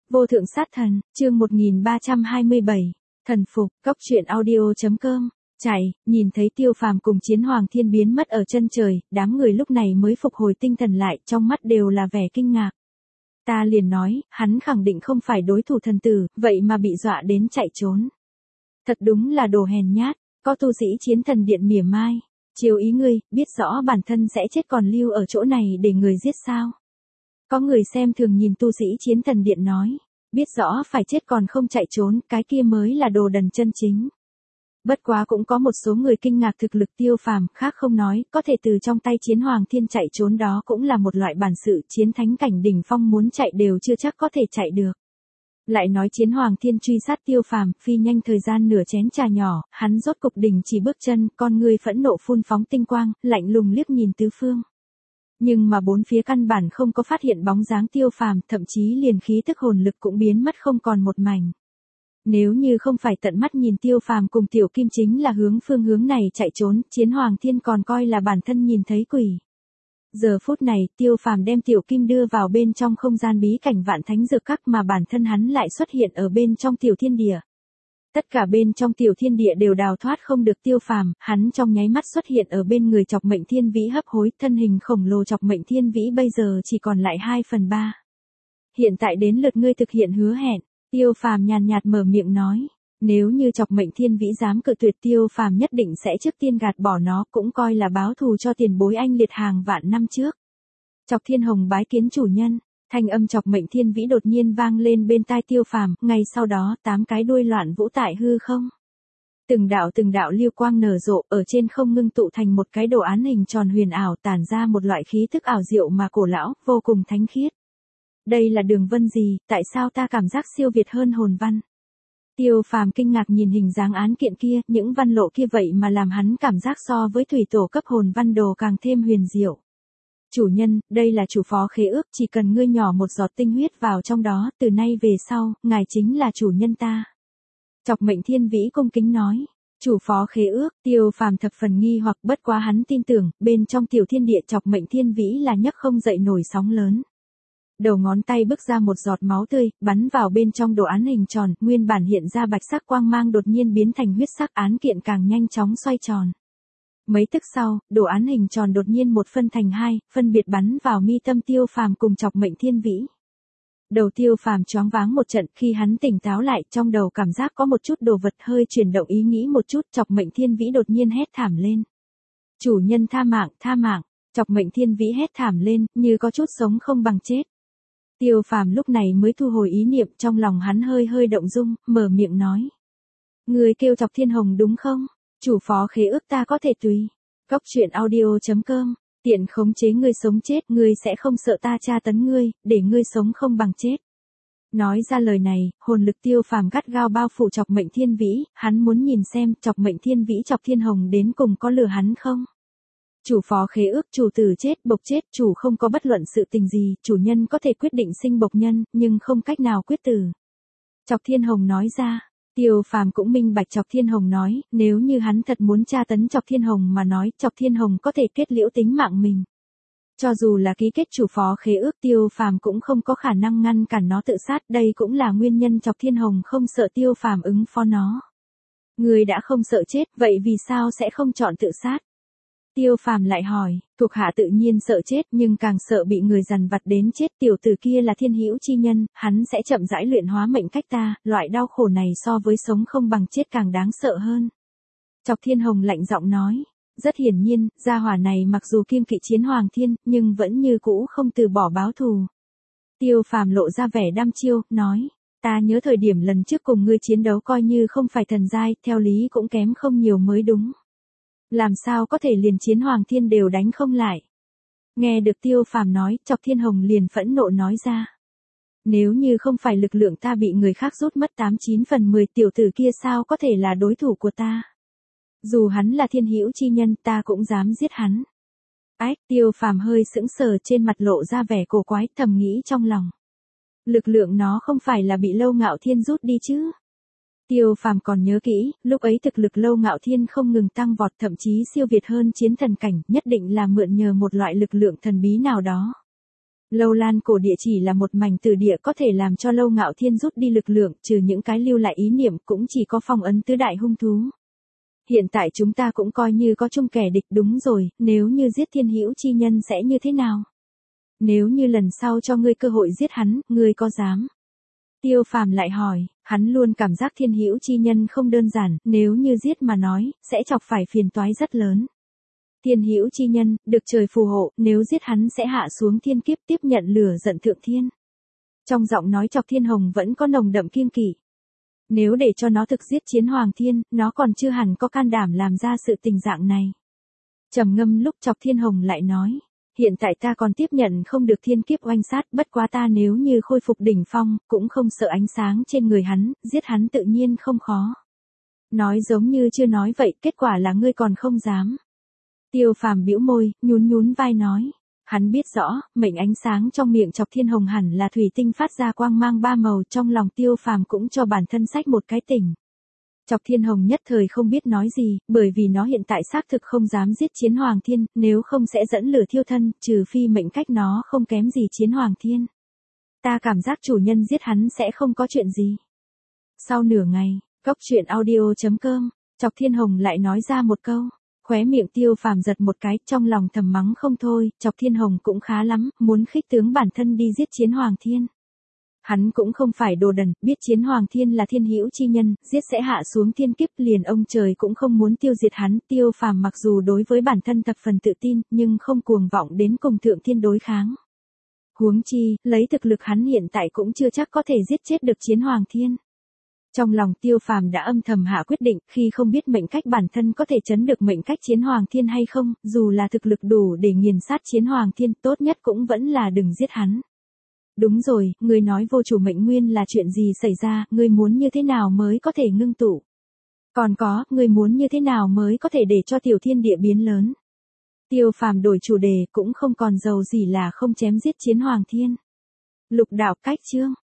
Vô thượng sát thần, chương 1327, thần phục, cóc truyện audio.com. Chạy, nhìn thấy Tiêu Phàm cùng Chiến Hoàng Thiên biến mất ở chân trời, đám người lúc này mới phục hồi tinh thần lại, trong mắt đều là vẻ kinh ngạc. Ta liền nói, hắn khẳng định không phải đối thủ thần tử, vậy mà bị dọa đến chạy trốn. Thật đúng là đồ hèn nhát, có tu sĩ Chiến Thần Điện mỉa mai. Chiếu ý ngươi, biết rõ bản thân sẽ chết còn lưu ở chỗ này để người giết sao? Có người xem thường nhìn tu sĩ Chiến Thần Điện nói, biết rõ phải chết còn không chạy trốn, cái kia mới là đồ đần chân chính. Bất quá cũng có một số người kinh ngạc thực lực Tiêu Phàm, khác không nói, có thể từ trong tay Chiến Hoàng Thiên chạy trốn đó cũng là một loại bản sự, chiến thánh cảnh đỉnh phong muốn chạy đều chưa chắc có thể chạy được. Lại nói Chiến Hoàng Thiên truy sát Tiêu Phàm, phi nhanh thời gian nửa chén trà nhỏ, hắn rốt cục đình chỉ bước chân, con người phẫn nộ phun phóng tinh quang, lạnh lùng liếc nhìn tứ phương. Nhưng mà bốn phía căn bản không có phát hiện bóng dáng Tiêu Phàm, thậm chí liền khí tức hồn lực cũng biến mất không còn một mảnh. Nếu như không phải tận mắt nhìn Tiêu Phàm cùng Tiểu Kim chính là phương hướng này chạy trốn, Chiến Hoàng Thiên còn coi là bản thân nhìn thấy quỷ. Giờ phút này, Tiêu Phàm đem Tiểu Kim đưa vào bên trong không gian bí cảnh Vạn Thánh Dược Các mà bản thân hắn lại xuất hiện ở bên trong Tiểu Thiên Địa. Tất cả bên trong Tiểu Thiên Địa đều đào thoát không được Tiêu Phàm, hắn trong nháy mắt xuất hiện ở bên người Chọc Mệnh Thiên Vĩ hấp hối, thân hình khổng lồ Chọc Mệnh Thiên Vĩ bây giờ chỉ còn lại 2/3. Hiện tại đến lượt ngươi thực hiện hứa hẹn, Tiêu Phàm nhàn nhạt mở miệng nói, nếu như Chọc Mệnh Thiên Vĩ dám cự tuyệt Tiêu Phàm nhất định sẽ trước tiên gạt bỏ nó, cũng coi là báo thù cho tiền bối anh liệt hàng vạn năm trước. Chọc Thiên Hồng bái kiến chủ nhân. Thanh âm Chọc Mệnh Thiên Vĩ đột nhiên vang lên bên tai Tiêu Phàm, ngay sau đó 8 cái đuôi loạn vũ tại hư không. Từng đạo lưu quang nở rộ, ở trên không ngưng tụ thành một cái đồ án hình tròn huyền ảo, tản ra một loại khí tức ảo diệu mà cổ lão, vô cùng thánh khiết. Đây là đường vân gì, tại sao ta cảm giác siêu việt hơn hồn văn? Tiêu Phàm kinh ngạc nhìn hình dáng án kiện kia, những văn lộ kia vậy mà làm hắn cảm giác so với thủy tổ cấp hồn văn đồ càng thêm huyền diệu. Chủ nhân, đây là chủ phó khế ước, chỉ cần ngươi nhỏ một giọt tinh huyết vào trong đó, từ nay về sau, ngài chính là chủ nhân ta. Chọc Mệnh Thiên Vĩ cung kính nói, chủ phó khế ước, Tiêu Phàm thập phần nghi hoặc, bất quá hắn tin tưởng, bên trong Tiểu Thiên Địa Chọc Mệnh Thiên Vĩ là nhấc không dậy nổi sóng lớn. Đầu ngón tay bước ra một giọt máu tươi, bắn vào bên trong đồ án hình tròn, nguyên bản hiện ra bạch sắc quang mang đột nhiên biến thành huyết sắc, án kiện càng nhanh chóng xoay tròn. Mấy tức sau, đồ án hình tròn đột nhiên một phân thành hai, phân biệt bắn vào mi tâm Tiêu Phàm cùng Chọc Mệnh Thiên Vĩ. Đầu Tiêu Phàm choáng váng một trận, khi hắn tỉnh táo lại, trong đầu cảm giác có một chút đồ vật hơi chuyển động ý nghĩ một chút, Chọc Mệnh Thiên Vĩ đột nhiên hét thảm lên. Chủ nhân tha mạng, tha mạng, Chọc Mệnh Thiên Vĩ hét thảm lên, như có chút sống không bằng chết. Tiêu Phàm lúc này mới thu hồi ý niệm, trong lòng hắn hơi động dung, mở miệng nói. Người kêu Chọc Thiên Hồng đúng không? Chủ phó khế ước ta có thể tùy. Cóc truyện audio.com, tiện khống chế ngươi sống chết, ngươi sẽ không sợ ta tra tấn ngươi, để ngươi sống không bằng chết. Nói ra lời này, hồn lực Tiêu Phàm gắt gao bao phủ Chọc Mệnh Thiên Vĩ, hắn muốn nhìn xem Chọc Mệnh Thiên Vĩ Chọc Thiên Hồng đến cùng có lừa hắn không. Chủ phó khế ước, chủ tử chết, bộc chết, chủ không có bất luận sự tình gì, chủ nhân có thể quyết định sinh bộc nhân, nhưng không cách nào quyết tử. Chọc Thiên Hồng nói ra. Tiêu Phàm cũng minh bạch Chọc Thiên Hồng nói, nếu như hắn thật muốn tra tấn Chọc Thiên Hồng mà nói, Chọc Thiên Hồng có thể kết liễu tính mạng mình. Cho dù là ký kết chủ phó khế ước, Tiêu Phàm cũng không có khả năng ngăn cản nó tự sát, đây cũng là nguyên nhân Chọc Thiên Hồng không sợ Tiêu Phàm ứng phó nó. Người đã không sợ chết, vậy vì sao sẽ không chọn tự sát? Tiêu Phàm lại hỏi, thuộc hạ tự nhiên sợ chết nhưng càng sợ bị người dằn vặt đến chết, tiểu tử kia là thiên hữu chi nhân, hắn sẽ chậm rãi luyện hóa mệnh cách ta, loại đau khổ này so với sống không bằng chết càng đáng sợ hơn. Chọc Thiên Hồng lạnh giọng nói, rất hiển nhiên, gia hỏa này mặc dù kiêng kỵ Chiến Hoàng Thiên, nhưng vẫn như cũ không từ bỏ báo thù. Tiêu Phàm lộ ra vẻ đăm chiêu, nói, ta nhớ thời điểm lần trước cùng ngươi chiến đấu coi như không phải thần giai, theo lý cũng kém không nhiều mới đúng. Làm sao có thể liền Chiến Hoàng Thiên đều đánh không lại. Nghe được Tiêu Phàm nói, Chọc Thiên Hồng liền phẫn nộ nói ra. Nếu như không phải lực lượng ta bị người khác rút mất 89/10, tiểu tử kia sao có thể là đối thủ của ta. Dù hắn là thiên hữu chi nhân ta cũng dám giết hắn. Ách, Tiêu Phàm hơi sững sờ, trên mặt lộ ra vẻ cổ quái, thầm nghĩ trong lòng. Lực lượng nó không phải là bị Lâu Ngạo Thiên rút đi chứ. Tiêu Phàm còn nhớ kỹ, lúc ấy thực lực Lâu Ngạo Thiên không ngừng tăng vọt, thậm chí siêu việt hơn chiến thần cảnh, nhất định là mượn nhờ một loại lực lượng thần bí nào đó. Lâu Lan cổ địa chỉ là một mảnh từ địa có thể làm cho Lâu Ngạo Thiên rút đi lực lượng, trừ những cái lưu lại ý niệm cũng chỉ có phong ấn tứ đại hung thú. Hiện tại chúng ta cũng coi như có chung kẻ địch, đúng rồi, nếu như giết Thiên Hữu chi nhân sẽ như thế nào? Nếu như lần sau cho ngươi cơ hội giết hắn, ngươi có dám? Tiêu Phàm lại hỏi, hắn luôn cảm giác Thiên Hữu chi nhân không đơn giản, nếu như giết mà nói, sẽ chọc phải phiền toái rất lớn. Thiên Hữu chi nhân, được trời phù hộ, nếu giết hắn sẽ hạ xuống thiên kiếp tiếp nhận lửa giận thượng thiên. Trong giọng nói Chọc Thiên Hồng vẫn có nồng đậm kiêng kỵ. Nếu để cho nó thực giết Chiến Hoàng Thiên, nó còn chưa hẳn có can đảm làm ra sự tình dạng này. Trầm ngâm lúc Chọc Thiên Hồng lại nói, hiện tại ta còn tiếp nhận không được thiên kiếp oanh sát, bất quá ta nếu như khôi phục đỉnh phong, cũng không sợ ánh sáng trên người hắn, giết hắn tự nhiên không khó. Nói giống như chưa nói vậy, kết quả là ngươi còn không dám. Tiêu Phàm bĩu môi, nhún vai nói. Hắn biết rõ, mệnh ánh sáng trong miệng Chọc Thiên Hồng hẳn là thủy tinh phát ra quang mang ba màu, trong lòng Tiêu Phàm cũng cho bản thân xách một cái tỉnh. Chọc Thiên Hồng nhất thời không biết nói gì, bởi vì nó hiện tại xác thực không dám giết Chiến Hoàng Thiên, nếu không sẽ dẫn lửa thiêu thân, trừ phi mệnh cách nó không kém gì Chiến Hoàng Thiên. Ta cảm giác chủ nhân giết hắn sẽ không có chuyện gì. Sau nửa ngày, coctruyện.audio.com, Chọc Thiên Hồng lại nói ra một câu. Khóe miệng Tiêu Phàm giật một cái, trong lòng thầm mắng không thôi, Chọc Thiên Hồng cũng khá lắm, muốn khích tướng bản thân đi giết Chiến Hoàng Thiên. Hắn cũng không phải đồ đần, biết Chiến Hoàng Thiên là Thiên Hữu chi nhân, giết sẽ hạ xuống thiên kiếp, liền ông trời cũng không muốn tiêu diệt hắn. Tiêu Phàm mặc dù đối với bản thân thập phần tự tin, nhưng không cuồng vọng đến cùng Thượng Thiên đối kháng. Huống chi, lấy thực lực hắn hiện tại cũng chưa chắc có thể giết chết được Chiến Hoàng Thiên. Trong lòng Tiêu Phàm đã âm thầm hạ quyết định, khi không biết mệnh cách bản thân có thể chấn được mệnh cách Chiến Hoàng Thiên hay không, dù là thực lực đủ để nghiền sát Chiến Hoàng Thiên, tốt nhất cũng vẫn là đừng giết hắn. Đúng rồi, ngươi nói vô chủ mệnh nguyên là chuyện gì xảy ra, ngươi muốn như thế nào mới có thể ngưng tụ? Còn có, ngươi muốn như thế nào mới có thể để cho tiểu thiên địa biến lớn? Tiêu Phàm đổi chủ đề, cũng không còn giàu gì là không chém giết Chiến Hoàng Thiên. Lục đạo cách chương.